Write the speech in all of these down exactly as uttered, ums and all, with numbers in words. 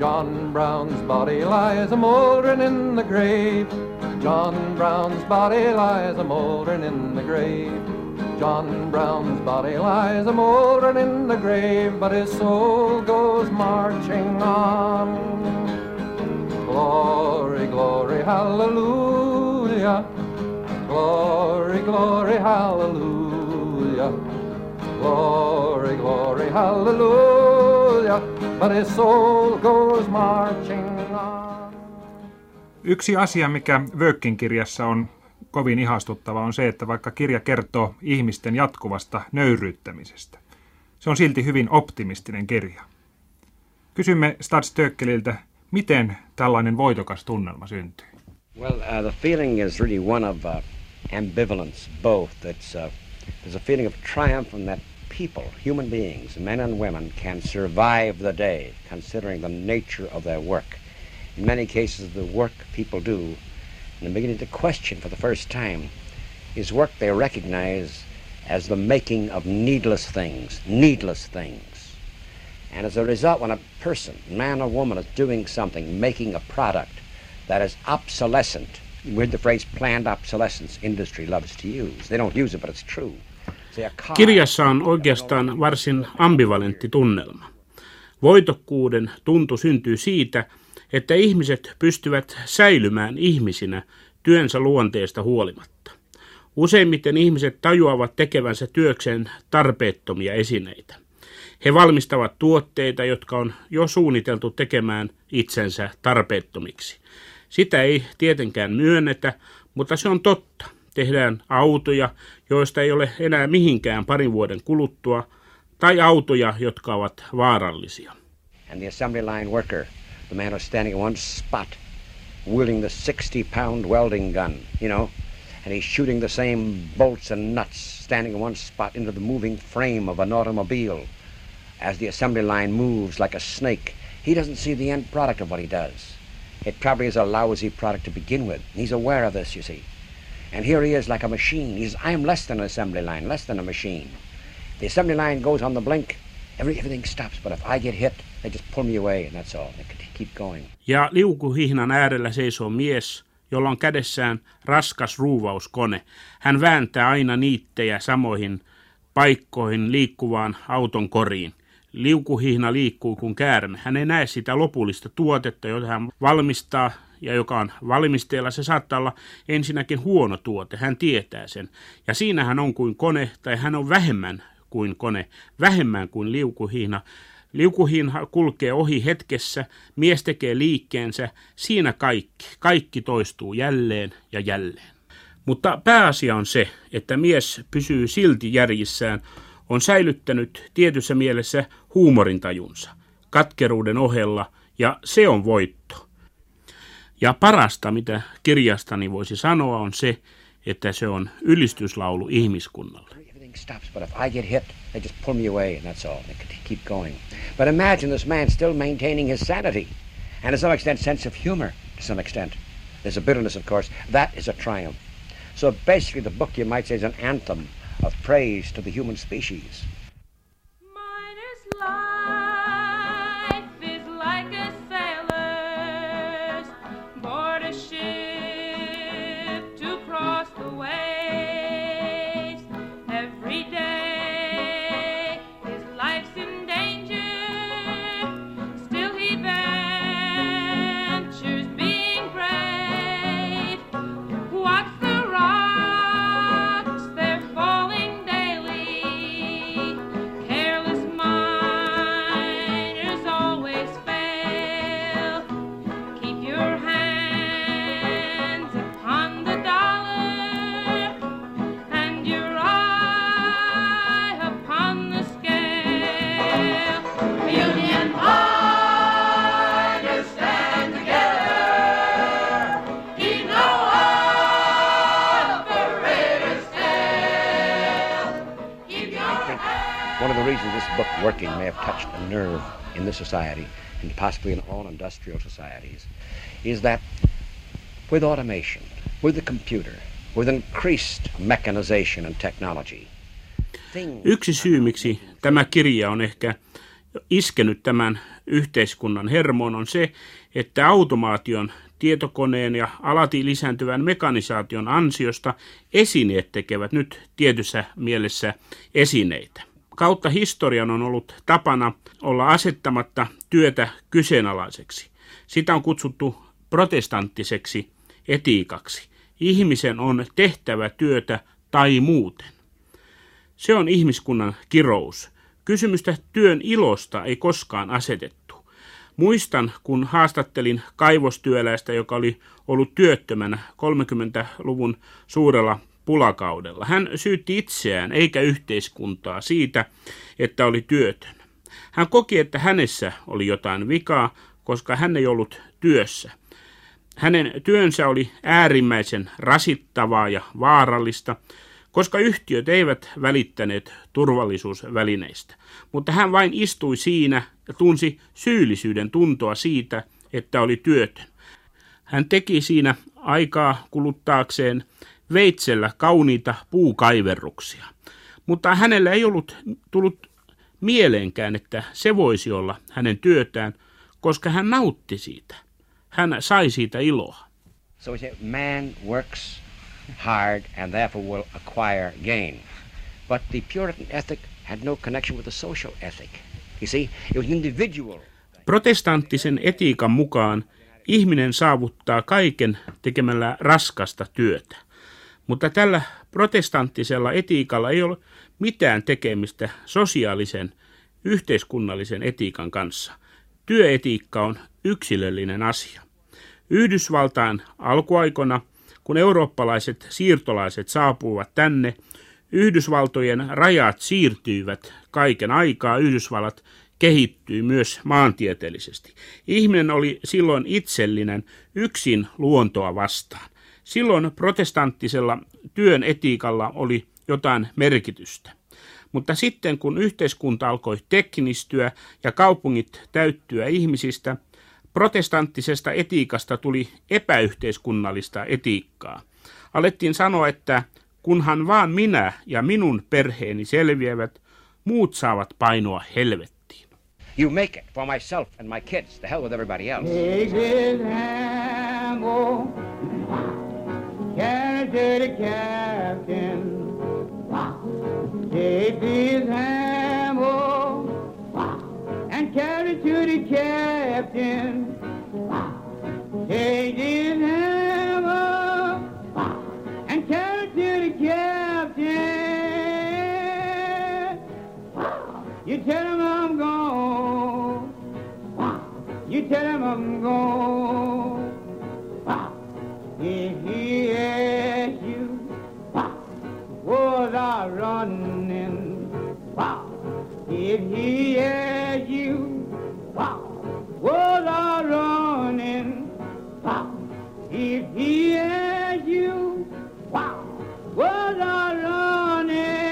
John Brown's body lies a mouldering in the grave. John Brown's body lies a mouldering in the grave. John Brown's body lies a mouldering in the grave, but his soul goes marching on. Glory, glory, hallelujah. Glory, glory, hallelujah. Glory, glory, hallelujah. But his soul goes marching on. Yksi asia, mikä Workin kirjassa on kovin ihastuttava, on se, että vaikka kirja kertoo ihmisten jatkuvasta nöyryyttämisestä, se on silti hyvin optimistinen kirja. Kysymme Stad Stöckeliltä, miten tällainen voitokas tunnelma syntyy? Well, uh, the feeling is really one of uh, ambivalence, both. It's, uh, there's a feeling of triumph from that people, human beings, men and women, can survive the day, considering the nature of their work. In many cases, the work people do, and they're beginning to question for the first time, is work they recognize as the making of needless things, needless things. And as a result, when a person, man or woman, is doing something, making a product that is obsolescent, with the phrase planned obsolescence industry loves to use. They don't use it, but it's true. Kirjassa on oikeastaan varsin ambivalentti tunnelma. Voitokkuuden tuntu syntyy siitä, että ihmiset pystyvät säilymään ihmisinä työnsä luonteesta huolimatta. Useimmiten ihmiset tajuavat tekevänsä työkseen tarpeettomia esineitä. He valmistavat tuotteita, jotka on jo suunniteltu tekemään itsensä tarpeettomiksi. Sitä ei tietenkään myönnetä, mutta se on totta. Tehdään autoja, joista ei ole enää mihinkään parin vuoden kuluttua, tai autoja, jotka ovat vaarallisia. And the assembly line worker, the man who's standing in one spot, wielding the sixty pound welding gun, you know, and he's shooting the same bolts and nuts, standing in one spot into the moving frame of an automobile. As the assembly line moves like a snake, he doesn't see the end product of what he does. It probably is a lousy product to begin with. He's aware of this, you see. And here he is like a machine. He's, I am less than an assembly line, less than a machine. The assembly line goes on the blink. Every, everything stops, but if I get hit, they just pull me away, and that's all. They keep going. Ja liukuhihnan äärellä seisoo mies, jolla on kädessään raskas ruuvauskone. Hän vääntää aina niittejä samoihin paikkoihin liikkuvaan auton koriin. Liukuhihna liikkuu kuin käärme. Hän ei näe sitä lopullista tuotetta, jota hän valmistaa ja joka on valmisteella. Se saattaa olla ensinnäkin huono tuote. Hän tietää sen. Ja siinä hän on kuin kone, tai hän on vähemmän kuin kone, vähemmän kuin liukuhihna. Liukuhihna kulkee ohi hetkessä, mies tekee liikkeensä, siinä kaikki. Kaikki toistuu jälleen ja jälleen. Mutta pääasia on se, että mies pysyy silti järjissään, on säilyttänyt tietyssä mielessä huumorintajunsa, katkeruuden ohella, ja se on voitto. Ja parasta, mitä kirjastani voisi sanoa, on se, että se on ylistyslaulu ihmiskunnalle. Stops, but if I get hit, they just pull me away, and that's all. They keep going. But imagine this man still maintaining his sanity, and to some extent, sense of humor, to some extent. There's a bitterness, of course. That is a triumph. So basically, the book, you might say, is an anthem of praise to the human species. Miner's life is like a sailor's board a ship to cross the waves. Every day his life's in danger, still he ventures being brave. Watch the rocks, they're falling daily. Careless miners always fail. Keep your hands upon the dollar and your eye upon the scale. Union miners stand together, keep no operator's tale. Keep your hands. One of the reasons this book, Working, may have touched a nerve in this society, and possibly in all industrial societies, is that with automation, with the computer, with increased mechanization and technology, things Yksi syy, miksi tämä kirja on ehkä iskenyt tämän yhteiskunnan hermoon, on se, että automaation, tietokoneen ja alati lisääntyvän mekanisaation ansiosta esineet tekevät nyt tietyssä mielessä esineitä. Kautta historian on ollut tapana olla asettamatta työtä kyseenalaiseksi. Sitä on kutsuttu protestanttiseksi etiikaksi. Ihmisen on tehtävä työtä tai muuten. Se on ihmiskunnan kirous. Kysymystä työn ilosta ei koskaan asetettu. Muistan, kun haastattelin kaivostyöläistä, joka oli ollut työttömänä kolmekymmentäluvun suurella pulakaudella. Hän syytti itseään eikä yhteiskuntaa siitä, että oli työtön. Hän koki, että hänessä oli jotain vikaa, koska hän ei ollut työssä. Hänen työnsä oli äärimmäisen rasittavaa ja vaarallista, koska yhtiöt eivät välittäneet turvallisuusvälineistä. Mutta hän vain istui siinä ja tunsi syyllisyyden tuntoa siitä, että oli työtön. Hän teki siinä aikaa kuluttaakseen veitsellä kauniita puukaiverruksia. Mutta hänellä ei ollut tullut mieleenkään, että se voisi olla hänen työtään, koska hän nautti siitä. Hän sai siitä iloa. So we say man works hard and therefore will acquire gain. But the Puritan ethic had no connection with the social ethic. You see, it was individual. Protestanttisen etiikan mukaan ihminen saavuttaa kaiken tekemällä raskasta työtä. Mutta tällä protestanttisella etiikalla ei ole mitään tekemistä sosiaalisen, yhteiskunnallisen etiikan kanssa. Työetiikka on yksilöllinen asia. Yhdysvaltain alkuaikona, kun eurooppalaiset siirtolaiset saapuivat tänne, Yhdysvaltojen rajat siirtyivät kaiken aikaa. Yhdysvallat kehittyi myös maantieteellisesti. Ihminen oli silloin itsellinen yksin luontoa vastaan. Silloin protestanttisella työn etiikalla oli jotain merkitystä. Mutta sitten kun yhteiskunta alkoi teknistyä ja kaupungit täyttyä ihmisistä, protestanttisesta etiikasta tuli epäyhteiskunnallista etiikkaa. Alettiin sanoa, että kunhan vaan minä ja minun perheeni selviävät, muut saavat painoa helvettiin. You make it for myself and my kids. The hell with everybody else. Take his hand, oh, carry to the captain. Take his hand, oh, and carry to the captain. Take his hand, oh, and carry to the captain. You tell him I'm gone. You tell him I'm gone. If he asks you, was I running? If he asks you, was I running? If he asks you, was I running?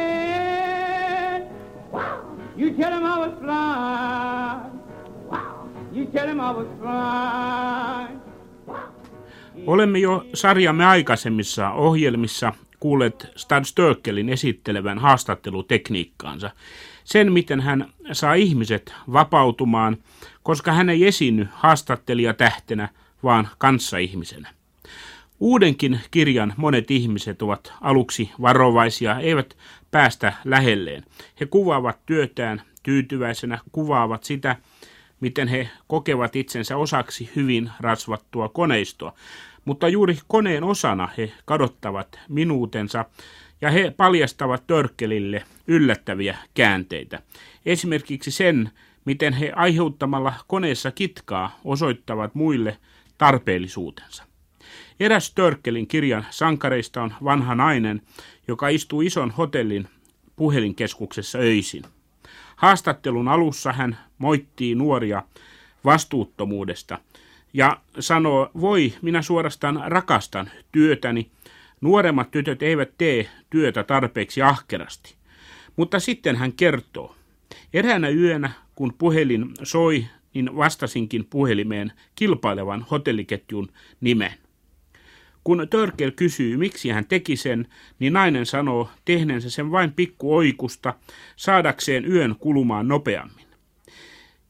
You tell him I was flying. You tell him I was flying. Olemme jo sarjamme aikaisemmissa ohjelmissa kuulleet Stud Störkelin esittelevän haastattelutekniikkaansa. Sen, miten hän saa ihmiset vapautumaan, koska hän ei esiinny haastattelijatähtenä, vaan kanssaihmisenä. Uudenkin kirjan monet ihmiset ovat aluksi varovaisia, eivät päästä lähelleen. He kuvaavat työtään tyytyväisenä, kuvaavat sitä, miten he kokevat itsensä osaksi hyvin rasvattua koneistoa. Mutta juuri koneen osana he kadottavat minuutensa ja he paljastavat Störkelille yllättäviä käänteitä. Esimerkiksi sen, miten he aiheuttamalla koneessa kitkaa osoittavat muille tarpeellisuutensa. Eräs Störkelin kirjan sankareista on vanha nainen, joka istuu ison hotellin puhelinkeskuksessa öisin. Haastattelun alussa hän moittii nuoria vastuuttomuudesta ja sanoo, voi, minä suorastaan rakastan työtäni. Nuoremmat tytöt eivät tee työtä tarpeeksi ahkerasti. Mutta sitten hän kertoo, eräänä yönä, kun puhelin soi, niin vastasinkin puhelimeen kilpailevan hotelliketjun nimen. Kun Störkel kysyy, miksi hän teki sen, niin nainen sanoo tehneensä sen vain pikku oikusta, saadakseen yön kulumaan nopeammin.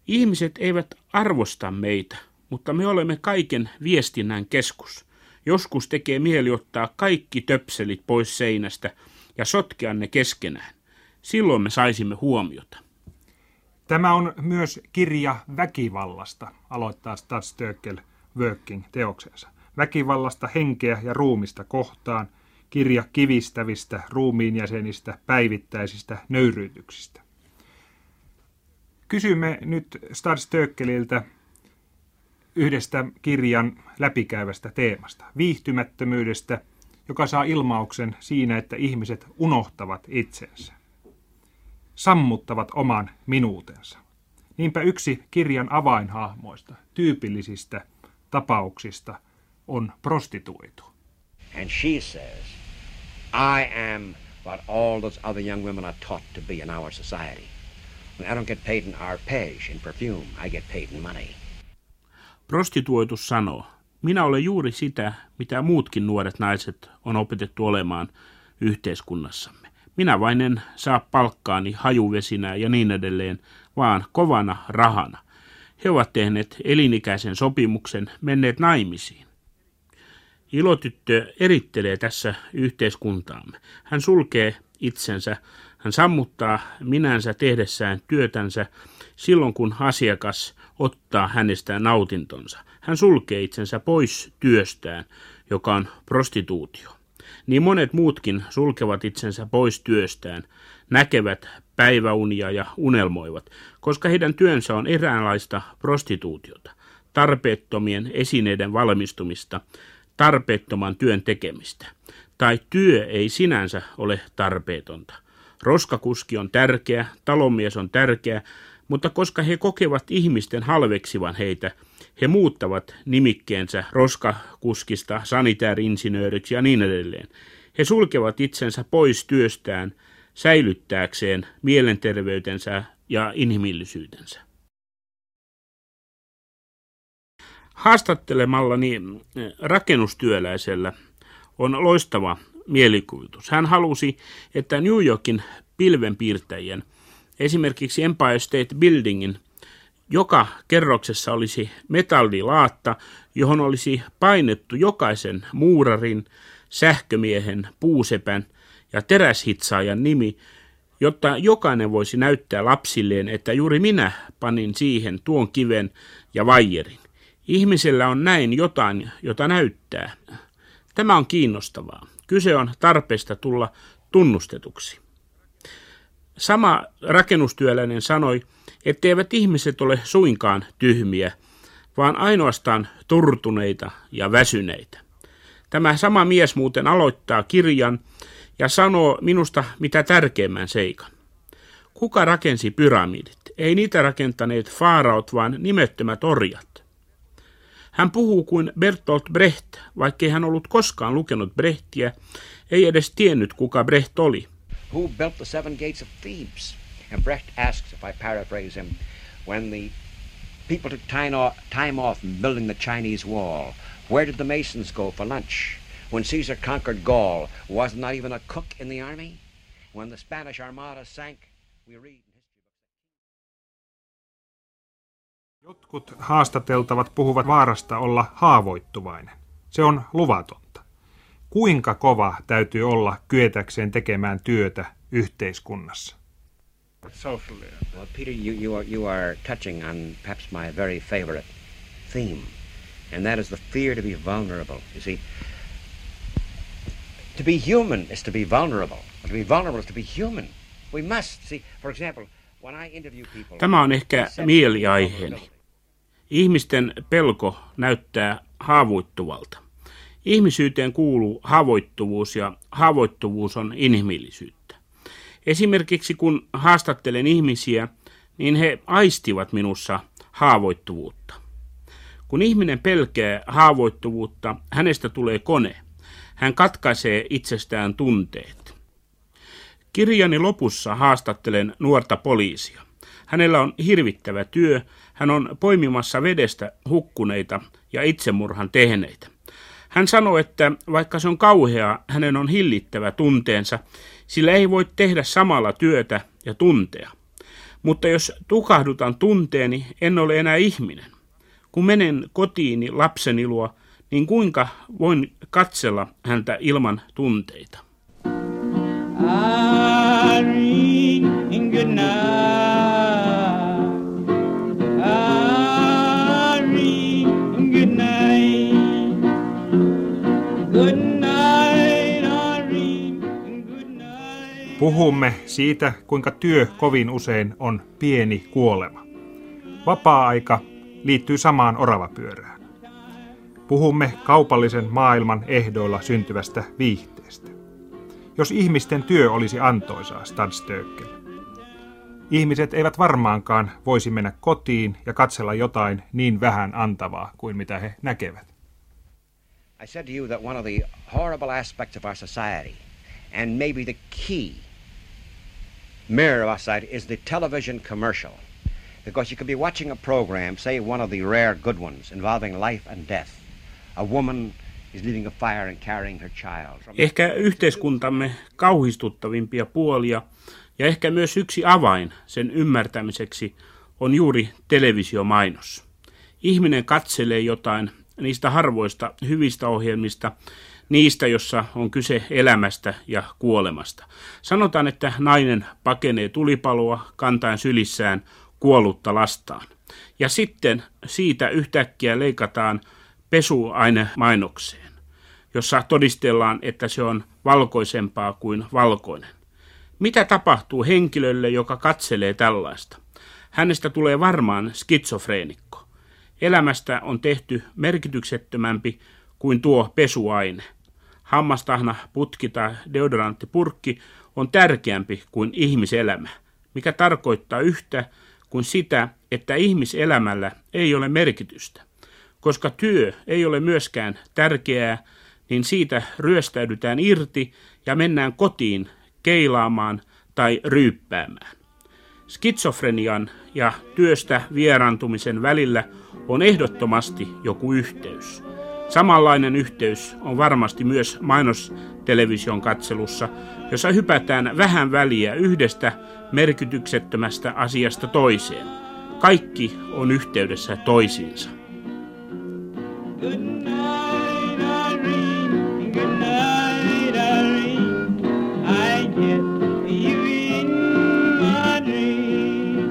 Ihmiset eivät arvosta meitä, mutta me olemme kaiken viestinnän keskus. Joskus tekee mieli ottaa kaikki töpselit pois seinästä ja sotkea ne keskenään. Silloin me saisimme huomiota. Tämä on myös kirja väkivallasta, aloittaa Stadstökel Working teoksensa. Väkivallasta henkeä ja ruumista kohtaan, kirja kivistävistä ruumiinjäsenistä, päivittäisistä nöyryytyksistä. Kysymme nyt Stadstökeliltä yhdestä kirjan läpikäyvästä teemasta, viihtymättömyydestä, joka saa ilmauksen siinä, että ihmiset unohtavat itsensä, sammuttavat oman minuutensa. Niinpä yksi kirjan avainhahmoista, tyypillisistä tapauksista, on prostituoitu. And she says, I am what all those other young women are taught to be in our society. When I don't get paid in arpege, in perfume, I get paid in money. Prostituoitu sanoo, minä olen juuri sitä, mitä muutkin nuoret naiset on opetettu olemaan yhteiskunnassamme. Minä vain en saa palkkaani hajuvesinä ja niin edelleen, vaan kovana rahana. He ovat tehneet elinikäisen sopimuksen, menneet naimisiin. Ilotyttö erittelee tässä yhteiskuntaamme. Hän sulkee itsensä, hän sammuttaa minänsä tehdessään työtänsä silloin, kun asiakas ottaa hänestä nautintonsa. Hän sulkee itsensä pois työstään, joka on prostituutio. Niin monet muutkin sulkevat itsensä pois työstään, näkevät päiväunia ja unelmoivat, koska heidän työnsä on eräänlaista prostituutiota, tarpeettomien esineiden valmistumista, tarpeettoman työn tekemistä. Tai työ ei sinänsä ole tarpeetonta. Roskakuski on tärkeä, talonmies on tärkeä, mutta koska he kokevat ihmisten halveksivan heitä, he muuttavat nimikkeensä roskakuskista sanitäärinsinööriksi ja niin edelleen. He sulkevat itsensä pois työstään säilyttääkseen mielenterveytensä ja inhimillisyytensä. Haastattelemallani rakennustyöläisellä on loistava mielikuvitus. Hän halusi, että New Yorkin pilvenpiirtäjien, esimerkiksi Empire State Buildingin, joka kerroksessa olisi metallilaatta, johon olisi painettu jokaisen muurarin, sähkömiehen, puusepän ja teräshitsaajan nimi, jotta jokainen voisi näyttää lapsilleen, että juuri minä panin siihen tuon kiven ja vaijerin. Ihmisellä on näin jotain, jota näyttää. Tämä on kiinnostavaa. Kyse on tarpeesta tulla tunnustetuksi. Sama rakennustyöläinen sanoi, etteivät ihmiset ole suinkaan tyhmiä, vaan ainoastaan turtuneita ja väsyneitä. Tämä sama mies muuten aloittaa kirjan ja sanoo minusta mitä tärkeimmän seikan. Kuka rakensi pyramidit? Ei niitä rakentaneet faaraot, vaan nimettömät orjat. Hän puhuu kuin Bertolt Brecht, vaikkei hän ollut koskaan lukenut Brechtiä, ei edes tiennyt kuka Brecht oli. Who built the seven gates of Thebes? And Brecht asks, if I paraphrase him, when the people took time off, time off building the Chinese wall, where did the Masons go for lunch? When Caesar conquered Gaul, was not even a cook in the army? When the Spanish Armada sank, we read in history books. Jotkut haastateltavat puhuvat vaarasta olla haavoittuvainen. Se on luvatonta. Kuinka kova täytyy olla kyetäkseen tekemään työtä yhteiskunnassa? Well, Peter, you, you, are, you are touching on perhaps my very favorite theme, and that is the fear to be vulnerable. You see, to be human is to be vulnerable. To be vulnerable is to be human. We must, see, for example, when I interview people... Tämä on ehkä mieliaiheeni. Ihmisten pelko näyttää haavoittuvalta. Ihmisyyteen kuuluu haavoittuvuus ja haavoittuvuus on inhimillisyyttä. Esimerkiksi kun haastattelen ihmisiä, niin he aistivat minussa haavoittuvuutta. Kun ihminen pelkää haavoittuvuutta, hänestä tulee kone. Hän katkaisee itsestään tunteet. Kirjani lopussa haastattelen nuorta poliisia. Hänellä on hirvittävä työ, hän on poimimassa vedestä hukkuneita ja itsemurhan tehneitä. Hän sanoi, että vaikka se on kauheaa, hänen on hillittävä tunteensa, sillä ei voi tehdä samalla työtä ja tuntea. Mutta jos tukahdutan tunteeni, en ole enää ihminen. Kun menen kotiini lapseni luo, niin kuinka voin katsella häntä ilman tunteita? Irene, good night. Irene, good night. Good night, Irene, good night. Puhumme siitä, kuinka työ kovin usein on pieni kuolema. Vapaa-aika liittyy samaan oravapyörään. Puhumme kaupallisen maailman ehdoilla syntyvästä viihteestä. Jos ihmisten työ olisi antoisaa, Stadstökel. Ihmiset eivät varmaankaan voisi mennä kotiin ja katsella jotain niin vähän antavaa kuin mitä he näkevät. I said to you that one of the horrible aspects of our society, and maybe the key mirror of our society, is the television commercial. Because you could be watching a program, say one of the rare good ones, involving life and death. A woman is leaving a fire and carrying her child. Ehkä yhteiskuntamme kauhistuttavimpia puolia ja ehkä myös yksi avain sen ymmärtämiseksi on juuri televisiomainos. Ihminen katselee jotain niistä harvoista hyvistä ohjelmista, niistä, jossa on kyse elämästä ja kuolemasta. Sanotaan, että nainen pakenee tulipaloa kantaen sylissään kuollutta lastaan. Ja sitten siitä yhtäkkiä leikataan pesuainemainokseen, jossa todistellaan, että se on valkoisempaa kuin valkoinen. Mitä tapahtuu henkilölle, joka katselee tällaista? Hänestä tulee varmaan skitsofreenikko. Elämästä on tehty merkityksettömämpi kuin tuo pesuaine. Hammastahna, putki tai deodoranttipurkki on tärkeämpi kuin ihmiselämä, mikä tarkoittaa yhtä kuin sitä, että ihmiselämällä ei ole merkitystä. Koska työ ei ole myöskään tärkeää, niin siitä ryöstäydytään irti ja mennään kotiin keilaamaan tai ryyppäämään. Skitsofrenian ja työstä vieraantumisen välillä on ehdottomasti joku yhteys. Samanlainen yhteys on varmasti myös mainostelevision katselussa, jossa hypätään vähän väliä yhdestä merkityksettömästä asiasta toiseen. Kaikki on yhteydessä toisiinsa. Good night, Irene, good night, Irene. I get you in my dream.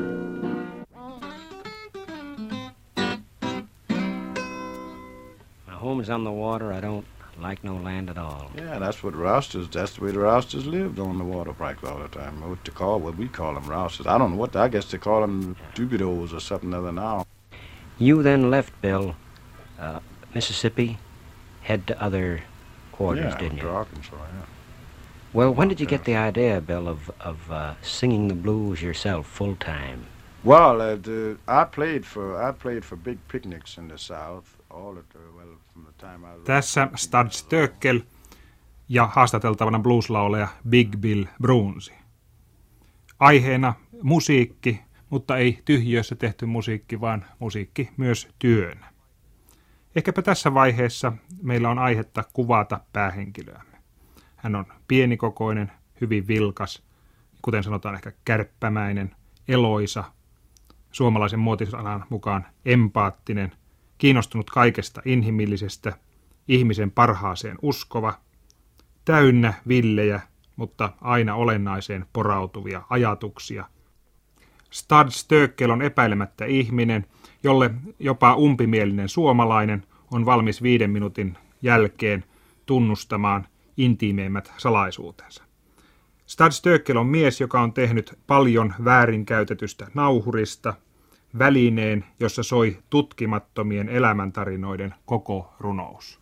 My home's on the water. I don't like no land at all. Yeah, that's what rousters, that's the way the rousters lived on the water practically all the time. What to call, what we call them rousters. I don't know what, I guess they call them troubadours or something other now. You then left, Bill, uh, Mississippi, head to other quarters, yeah, didn't you? to Arkansas, yeah. Well, when did you get the idea, Bill, of, of uh, singing the blues yourself full time? Well, uh, the, I played for I played for big picnics in the South all the well from the time I was. Tässä Stadstökel ja haastateltavana blueslauleja Big Bill Broonsi. Aiheena musiikki, mutta ei tyhjössä tehty musiikki, vaan musiikki myös työnä. Ehkäpä tässä vaiheessa meillä on aihetta kuvata päähenkilöämme. Hän on pienikokoinen, hyvin vilkas, kuten sanotaan ehkä kärppämäinen, eloisa, suomalaisen muotisanan mukaan empaattinen, kiinnostunut kaikesta inhimillisestä, ihmisen parhaaseen uskova, täynnä villejä, mutta aina olennaiseen porautuvia ajatuksia. Stadstökel on epäilemättä ihminen, jolle jopa umpimielinen suomalainen on valmis viiden minuutin jälkeen tunnustamaan intiimeimmät salaisuutensa. Stadstökel on mies, joka on tehnyt paljon väärinkäytetystä nauhurista välineen, jossa soi tutkimattomien elämäntarinoiden koko runous.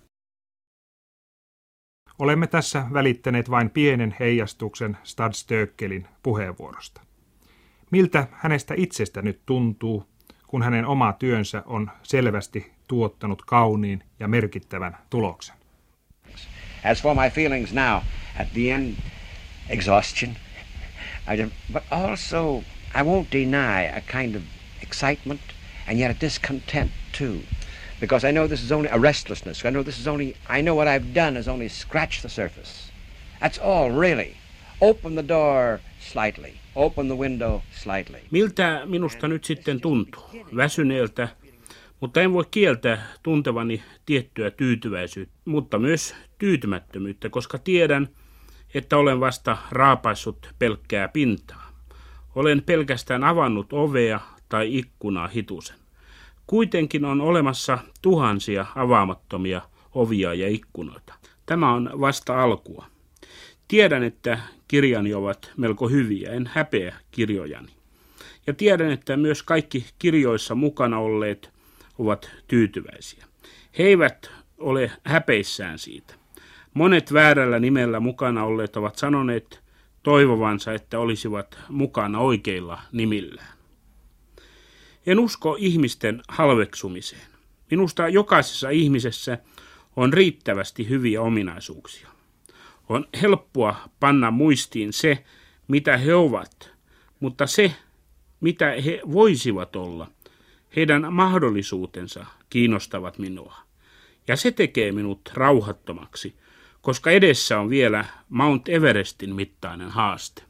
Olemme tässä välittäneet vain pienen heijastuksen Stadstökelin puheenvuorosta. Miltä hänestä itsestä nyt tuntuu, kun hänen oma työnsä on selvästi tuottanut kauniin ja merkittävän tuloksen? As for my feelings now, at the end, exhaustion. I just, but also, I won't deny a kind of excitement and yet a discontent too. Because I know this is only a restlessness. I know this is only, I know what I've done is only scratch the surface. That's all, really. Open the door slightly. open the window slightly. Miltä minusta nyt sitten tuntuu? Väsyneeltä, mutta en voi kieltää tuntevani tiettyä tyytyväisyyttä, mutta myös tyytymättömyyttä, koska tiedän, että olen vasta raapaissut pelkkää pintaa. Olen pelkästään avannut ovea tai ikkunaa hitusen. Kuitenkin on olemassa tuhansia avaamattomia ovia ja ikkunoita. Tämä on vasta alkua. Tiedän, että kirjani ovat melko hyviä, en häpeä kirjojani. Ja tiedän, että myös kaikki kirjoissa mukana olleet ovat tyytyväisiä. He eivät ole häpeissään siitä. Monet väärällä nimellä mukana olleet ovat sanoneet toivovansa, että olisivat mukana oikeilla nimillään. En usko ihmisten halveksumiseen. Minusta jokaisessa ihmisessä on riittävästi hyviä ominaisuuksia. On helppoa panna muistiin se, mitä he ovat, mutta se, mitä he voisivat olla, heidän mahdollisuutensa kiinnostavat minua. Ja se tekee minut rauhattomaksi, koska edessä on vielä Mount Everestin mittainen haaste.